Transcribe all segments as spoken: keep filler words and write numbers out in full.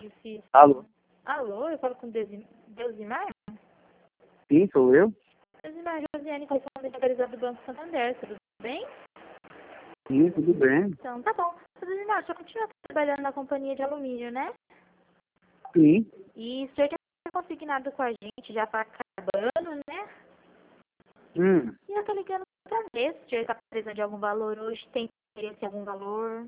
difícil. Alô? Alô, eu falo com Deusi- Deusimar? Sim, sou eu. Deusimar, Josiane, correspondente localizado do Banco Santander, tudo bem? Sim, tudo bem. Então, tá bom. Deusimar, o senhor continua trabalhando na companhia de alumínio, né? Sim. E o senhor tinha consignado com a gente, já tá acabando, né? Hum. E eu tô ligando pra ver se o senhor tá precisando de algum valor hoje, tem interesse em algum valor.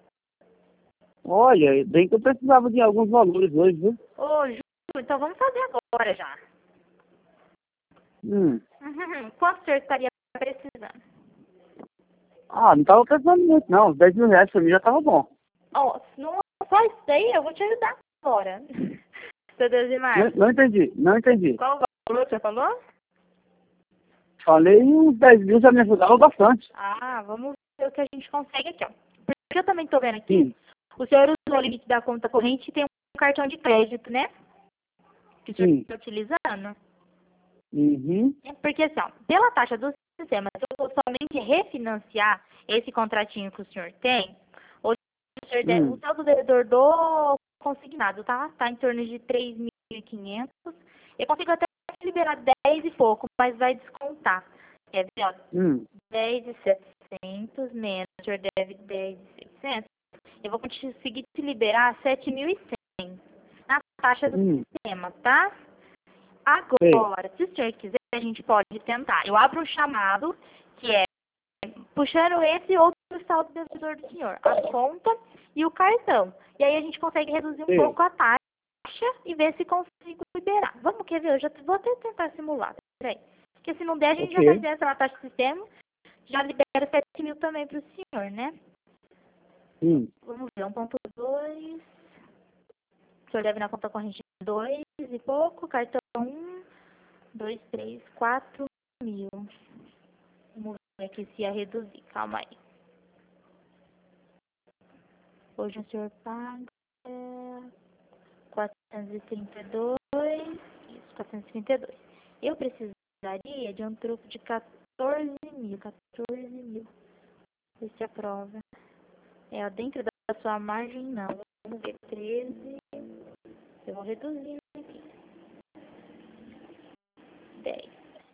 Olha, bem que eu precisava de alguns valores hoje, viu? Ô, Ju, então vamos fazer agora já. Hum. Uhum. Quanto o senhor estaria precisando? Ah, não tava precisando muito, não. Os dez mil reais pra mim já tava bom. Ó, se não só isso daí, eu vou te ajudar agora. Seu Não, Deusimar, não entendi, não entendi. qual o valor que você falou? Falei uns dez mil já me ajudava bastante. Ah, vamos ver o que a gente consegue aqui, ó. Porque eu também tô vendo aqui, Sim. o senhor usou o limite da conta corrente e tem um cartão de crédito, né? Que o senhor Sim. está utilizando. Uhum. É porque assim, ó, pela taxa do sistema, se eu for somente refinanciar esse contratinho que o senhor tem, o, senhor deve, Hum. o saldo devedor do consignado, tá? Tá em torno de três mil e quinhentos. Eu consigo até liberar dez e pouco, mas vai descontar. Quer ver, ó, Hum. dez mil e setecentos menos, o senhor deve dez mil e seiscentos. Eu vou conseguir te liberar sete mil e cem na taxa do Hum. sistema, tá? Sei. Agora, se o senhor quiser, a gente pode tentar. Eu abro um chamado, que é puxando esse outro saldo devedor do senhor, a conta e o cartão. E aí a gente consegue reduzir um Sei. pouco a taxa e ver se consigo liberar. Vamos, quer ver? Eu já vou até tentar simular. Peraí. Porque se não der, a gente já Ok. faz essa na taxa do sistema. Já libera sete mil também para o senhor, né? Hum. Vamos ver, um ponto dois. O senhor deve na conta corrente dois e pouco, cartão um, dois, três, quatro mil. Vamos ver aqui se ia reduzir. Calma aí. Hoje o senhor paga é, quatrocentos e trinta e dois. Isso, quatrocentos e trinta e dois. Eu precisaria de um troco de quatorze mil. quatorze mil. Ver se aprova. É, ó, dentro da sua margem, não. Vamos ver, treze. Eu vou reduzir aqui. dez.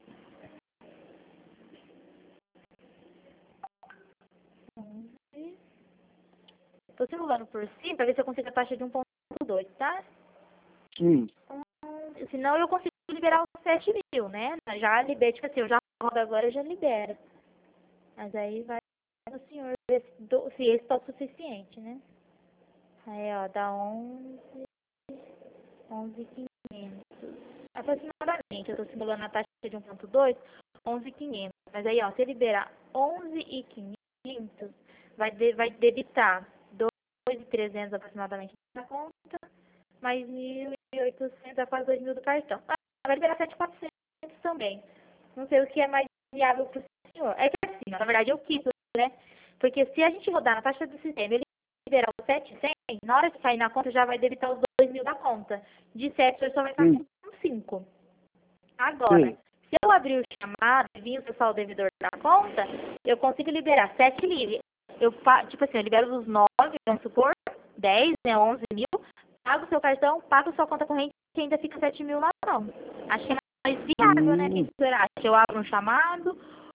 onze. Tô simulando por cima para ver se eu consigo a taxa de um ponto dois, tá? Hum. Hum, senão eu consigo liberar os sete mil, né? Já liberei, tipo assim, eu já rodo agora, eu já libero. Mas aí vai no senhor ver se, do, se esse tá o suficiente, né? Aí, ó, dá onze, onze mil e quinhentos. Aproximadamente, eu tô simulando a taxa de um ponto dois, onze mil e quinhentos. Mas aí, ó, se eu liberar onze mil e quinhentos, vai, de, vai debitar dois mil e trezentos aproximadamente na conta, mais mil e oitocentos, a quase dois mil do cartão. Ah, vai liberar sete mil e quatrocentos também. Não sei o que é mais viável para o senhor. É que assim, na verdade eu quis, né? Porque se a gente rodar na taxa do sistema, ele liberar os setecentos, na hora que sair na conta já vai debitar os dois mil da conta. De sete, o senhor só vai estar Hum. com cinco. Agora, Sei. se eu abrir o chamado e vir o pessoal devedor da conta, eu consigo liberar sete mil. Eu, tipo assim, eu libero os nove, vamos supor, dez, né, onze mil, pago o seu cartão, pago sua conta corrente e ainda fica sete mil na mão. Acho que é mais viável, né? O que Hum. o senhor acha? Eu abro um chamado.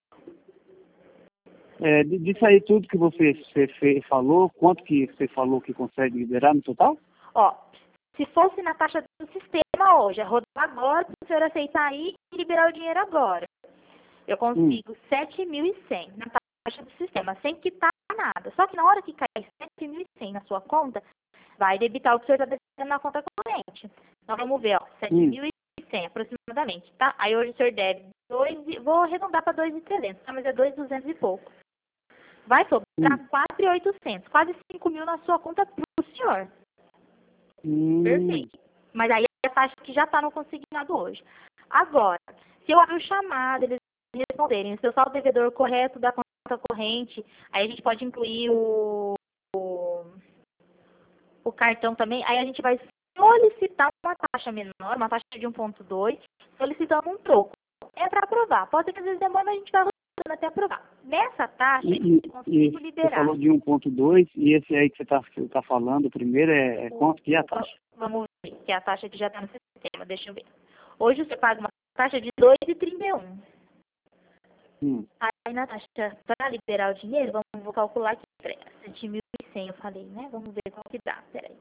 É, de- disso aí tudo que você, você fez, falou, quanto que você falou que consegue liberar no total? Ó, se fosse na taxa do sistema hoje, é rodar agora, para o senhor aceitar aí e liberar o dinheiro agora. Eu Hum. consigo sete mil e cem na taxa do sistema, sem quitar nada. Só que na hora que cair sete mil e cem na sua conta, vai debitar o que o senhor está devendo na conta corrente. Então vamos ver, ó, sete mil e cem aproximadamente, tá? Aí hoje o senhor deve dois, vou arredondar para dois mil e trezentos, tá? Mas é dois mil e duzentos e pouco. Vai sobrar Hum. quatro mil e oitocentos, quase cinco mil na sua conta para o senhor. Hum. Perfeito. Mas aí é a taxa que já está no consignado hoje. Agora, se eu abrir o chamado, eles responderem o seu saldo devedor correto da conta corrente, aí a gente pode incluir o, o, o cartão também, aí a gente vai solicitar uma taxa menor, uma taxa de um ponto dois, solicitando um troco. É para aprovar. Pode ser que às vezes demore, mas a gente vai rodando até aprovar. Nessa taxa, E, eu consigo e, e você liberar. falou de um ponto dois e esse aí que você está tá falando, o primeiro é, é quanto que é a taxa? vamos ver, que a taxa que já está no sistema, deixa eu ver. Hoje você paga uma taxa de dois vírgula trinta e um. Hum. Aí na taxa, para liberar o dinheiro, vamos, vou calcular aqui, peraí, sete mil e cem eu falei, né? Vamos ver qual que dá, peraí.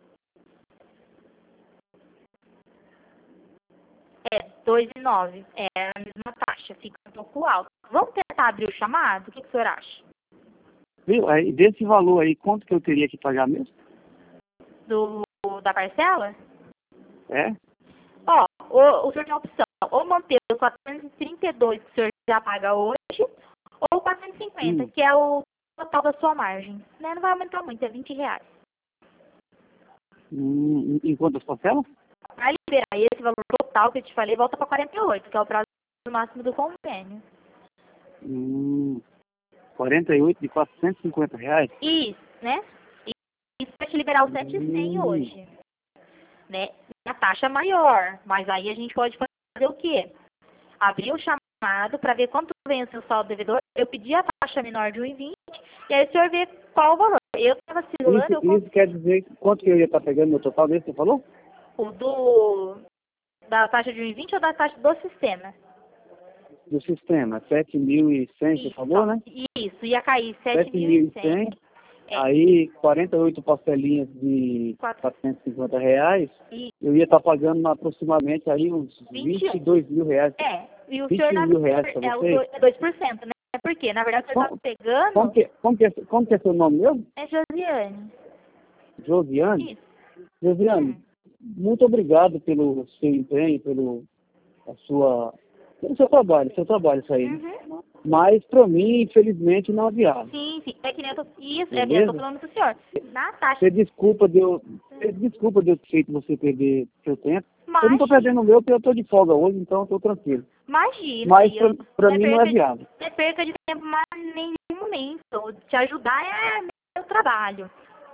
É, dois vírgula nove, é a mesma taxa, fica um pouco alto. Vamos tentar abrir o chamado? O que, que o senhor acha? Viu? Aí, desse valor aí, quanto que eu teria que pagar mesmo? Do, da parcela? É? Ó, o, o senhor tem a opção, ou manter os quatrocentos e trinta e dois que o senhor já paga hoje, ou quatrocentos e cinquenta, Hum. que é o total da sua margem. Né? Não vai aumentar muito, é vinte reais. Hum, em quantas parcelas? Para liberar esse valor total que eu te falei, volta para quarenta e oito, que é o prazo máximo do convênio. Hum, quarenta e oito de quatrocentos e cinquenta reais? Isso, né? Isso vai te liberar os sete mil e cem Hum. hoje. Né? A taxa maior, mas aí a gente pode fazer o quê? Abrir o chamado para ver quanto vem o seu saldo devedor. Eu pedi a taxa menor de um vírgula vinte e aí o senhor vê qual o valor. Eu estava circulando, Isso, eu cons- isso quer dizer quanto que eu ia estar pegando no total desse que você falou? o do da taxa de um vírgula vinte ou da taxa do sistema? Do sistema, sete mil e cem, você Isso, falou, né? isso, ia cair sete sete mil mil e e cem. cem, É. aí quarenta e oito parcelinhas de Quatro- quatrocentos e cinquenta reais, E eu ia estar pagando aproximadamente aí uns vinte vinte e dois mil reais. É, e o vinte senhor e um na mil reais para é o vocês? do- é dois por cento, né? Por quê? Na verdade, o senhor Como, está pegando como, que, como, que, é- como que é seu nome mesmo? é Josiane. Josiane? Isso. Josiane, Hum. muito obrigado pelo seu empenho, pelo, a sua, pelo seu trabalho, seu trabalho isso aí. né? Uhum. Mas para mim, infelizmente, não é viável. Sim, sim. É que nem eu tô, isso, é que nem eu tô Beleza? falando pro senhor. Na taxa, Você desculpa de eu, você desculpa de eu ter feito você perder seu tempo. Eu não estou imagina, perdendo o meu porque eu estou de folga hoje, então eu estou tranquilo. imagina. Mas e eu- para não é mim não é perca de- viável. não é perca de tempo mais em nenhum momento. Te ajudar é meu trabalho.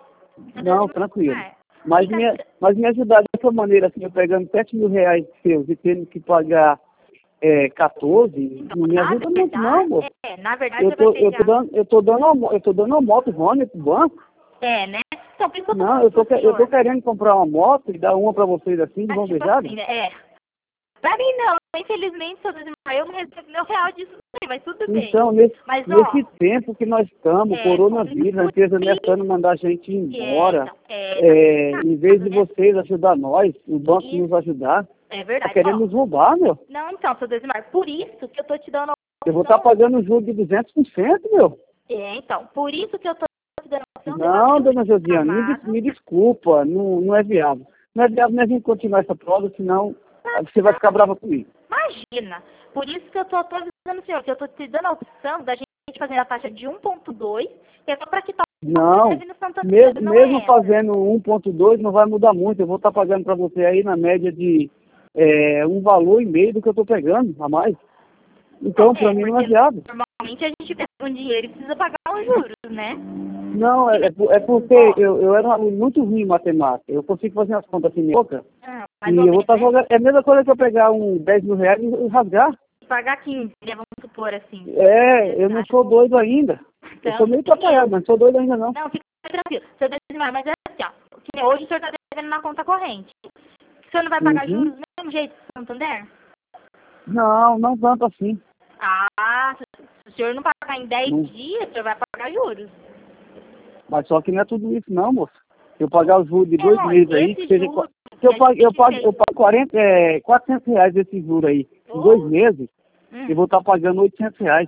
Não, tranquilo. É. Mas Fica- me, mas me ajudar dessa maneira, assim, eu pegando sete mil reais seus e tendo que pagar é, quatorze, Então, não me na ajuda muito não, verdade, moço. é, na verdade Eu você vai tô, eu tô pegar. dando, eu tô dando, uma, eu tô dando uma moto Honda pro banco. É, né? Então, por isso que eu tô Não, falando eu tô, pro que- eu tô senhor. querendo comprar uma moto e dar uma pra vocês assim, de Mas, mão tipo beijada. assim, né? É. Pra mim não, infelizmente, seu Desimar, eu não recebo meu real disso, mas tudo bem. Então, nesse, Mas, nesse ó, tempo que nós estamos, é, coronavírus, a empresa ameaçando mandar a gente ir é, embora, então, é, é, em vez de né? vocês ajudar nós, o banco Isso. nos ajudar, É tá verdade. querendo Ó, nos roubar, meu. não, então, seu Desimar, por isso que eu tô te dando a Eu vou estar opção. pagando um juro de duzentos por cento, meu. É, então, por isso que eu tô te dando a opção. de eu Não, abrir dona um Josiane, me, des- chamado. me desculpa, não, não é viável. Não é viável nem a gente continuar essa prova, senão você vai ficar brava comigo. Imagina. Por isso que eu tô, tô avisando o senhor, que eu tô te dando a opção da gente fazer a taxa de um ponto dois, que é só para quitar o Não, deve no Santander, mesmo, não mesmo é. fazendo um ponto dois não vai mudar muito. Eu vou estar pagando para você aí na média de é, um valor e meio do que eu estou pegando a mais. Então, É, para mim não é porque viável. normalmente a gente pega um dinheiro e precisa pagar os juros, né? Não, é, é por- é porque eu, eu era um aluno muito ruim em matemática. Eu consigo fazer as contas assim, boca. Ah, E mais ou eu vou estar menos, né? jogando. É a mesma coisa que eu pegar um dez mil reais e rasgar. Pagar quinze, né? Vamos supor assim. É, eu não sou doido ainda. Eu sou meio atrapalhado, mas não sou doido ainda não. Não, fica tranquilo. Seu Desimar, mas é assim, ó. Que hoje o senhor está devendo na conta corrente. O senhor não vai pagar Uhum. juros do mesmo jeito do Santander? Não, não tanto assim. Ah, se o senhor não pagar em dez Não. dias, o senhor vai pagar juros. Mas só que não é tudo isso não, moço. Se eu pagar os juros de É, dois lógico, meses aí, esse que seja... juro Se eu que a pago, gente eu pago, fez- eu pago quarenta, é, quatrocentos reais desse juro aí, em Oh. dois meses, Hum. eu vou estar pagando oitocentos reais.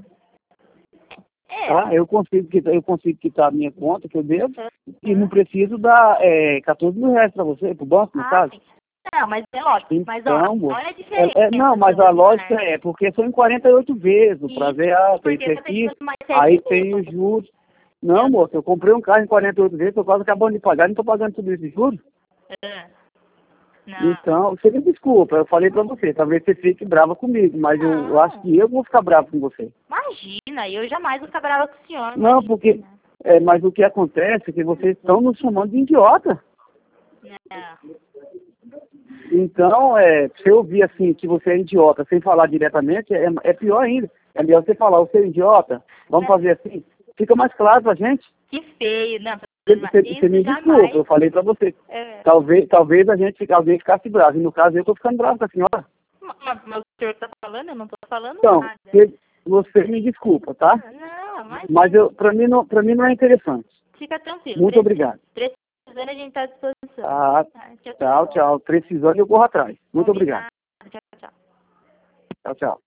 É. Tá? Eu consigo quitar, eu consigo quitar a minha conta que eu devo e Uhum. não preciso dar é, quatorze mil reais para você, pro banco, no Ah, caso. sim. Não, mas é lógico. Mas ó, Então, moço, olha a diferença. é, é, não, mas a seu lógica Desimar. é, porque são em quarenta e oito vezes, o Isso, prazer é alto, porque isso você aqui, tem mais aí sete tem mil. os juros. Não, moço, eu comprei um carro em quarenta e oito vezes, tô quase acabando de pagar, não tô pagando tudo isso de juros. Ah, Não. Então, você me desculpa, eu falei pra você, talvez você fique brava comigo, mas eu, eu Não. acho que eu vou ficar bravo com você. Imagina, eu jamais vou ficar brava com o senhor. Não, imagina. porque, é, mas o que acontece é que vocês estão nos chamando de idiota. Não. Então, é, se eu ouvir assim que você é idiota sem falar diretamente, é, é pior ainda. É melhor você falar, você é idiota, vamos fazer assim. Fica mais claro pra gente. Que feio, não. Você, você, você me desculpa, eu falei pra você. É. Talvez, talvez a gente, alguém ficasse bravo. E no caso, eu tô ficando bravo com a senhora. Mas, mas o senhor tá falando, eu não tô falando Então, nada. você, você me desculpa, tá? Não, mas... Mas eu, pra, mim não, pra mim não é interessante. Fica tranquilo. Muito Preci- obrigado. Precisando, a gente tá à disposição. Ah, Tá, tchau, tchau. Precisando, eu corro atrás. Muito obrigado. Combinado. Tchau, tchau. Tchau, tchau.